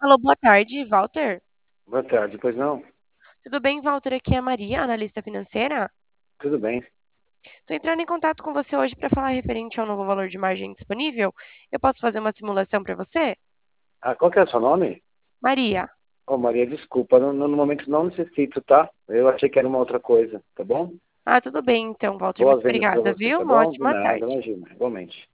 Alô, boa tarde, Walter. Boa tarde, pois não? Tudo bem, Walter? Aqui é a Maria, analista financeira. Tudo bem. Estou entrando em contato com você hoje para falar referente ao novo valor de margem disponível. Eu posso fazer uma simulação para você? Ah, qual que é o seu nome? Maria. Ô, Maria, desculpa, no momento não necessito, tá? Eu achei que era uma outra coisa, tá bom? Ah, tudo bem então, Walter. Muito Boas vendas para obrigada, você, viu? tá Uma bom? De ótima nada, tarde. imagina, igualmente.